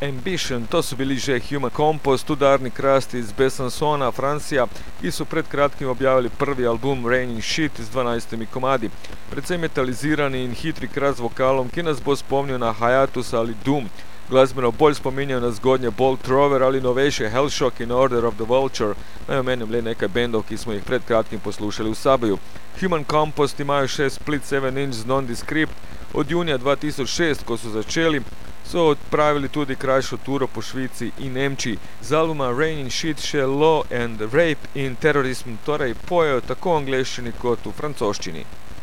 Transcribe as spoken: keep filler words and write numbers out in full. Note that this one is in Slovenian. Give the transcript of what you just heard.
Ambition, to so bili že Human Compost, udarni krasti iz Besancona, Francija, ki so pred kratkim objavili prvi album Raining Shit z dvanajstimi komadi. Predvsem metalizirani in hitri krast z vokalom, ki nas bo spomnil na Hiatus ali Doom. Glasbeno bolj spominjajo na zgodnje Bolt Thrower ali novejše Hellshock in Order of the Vulture. Naj omenim le nekaj bendov, ki smo jih pred kratkim poslušali v Saboju. Human Compost imajo še Split seven inch z Nondescript. Od junija dva tisoč šest, ko so začeli, so odpravili tudi krajšo turo po Švici in Nemčiji. Z albuma Raining Shit še Law and Rape in Terrorism, torej pojejo tako v angleščini kot v francoščini.